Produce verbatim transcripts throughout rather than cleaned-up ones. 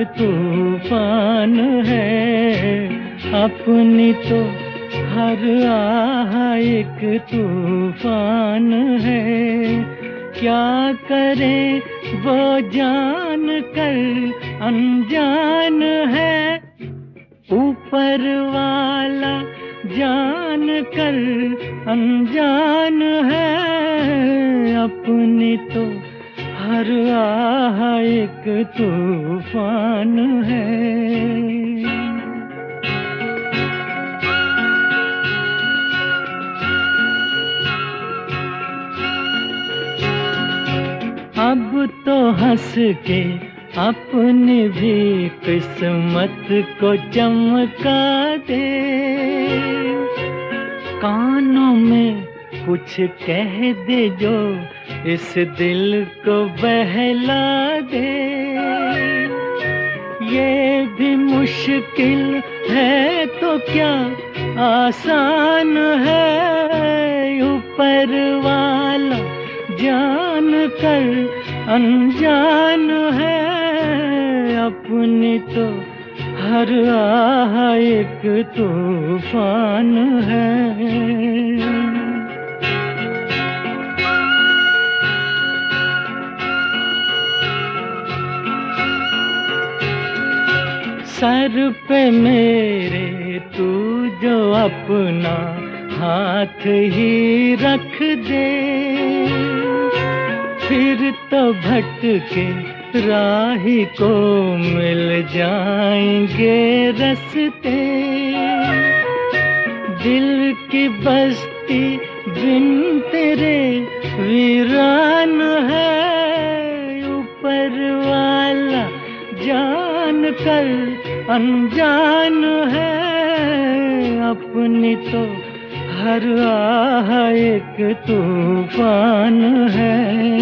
तूफान है, अपनी तो हर आह एक तूफान है। क्या करे वो जान कर अनजान है, ऊपर वाला जान कर अनजान है। अपनी तो हर आह एक तूफान है। अब तो हंस के अपनी भी किस्मत को चमका दे, कानों में कुछ कह दे जो इस दिल को बहला दे। ये भी मुश्किल है तो क्या आसान है, ऊपर वाला जान कर अनजान है। अपनी तो हर आह एक तूफान है। सर पे मेरे तू जो अपना हाथ ही रख दे, फिर तो भटके राही को मिल जाएंगे रस्ते। दिल की बस्ती बिन तेरे वीरान है, ऊपर वाला जान कर अनजान है। अपनी तो हर आह एक तूफान है।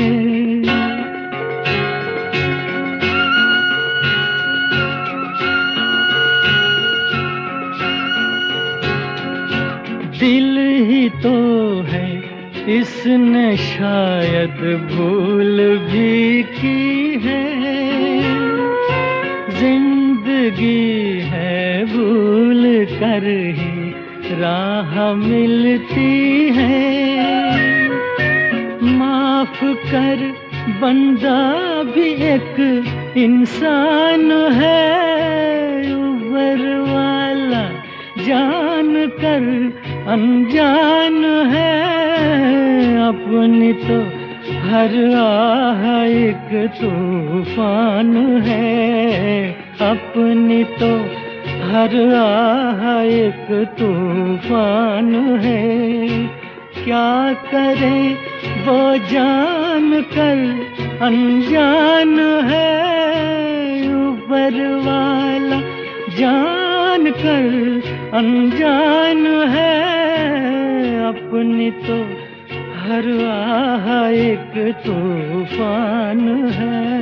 दिल ही तो है इसने शायद भूल भी की है, जिंदगी है भूल कर ही राह मिलती है। माफ कर बंदा भी एक इंसान है, ऊपर वाला जान कर अनजान है। अपनी तो हर आह एक तूफान है, अपनी तो हर आह एक तूफान है। क्या करे वो जान कर अनजान है, ऊपर वाला जान कर अनजान है। अपनी तो हर आह एक तूफान है।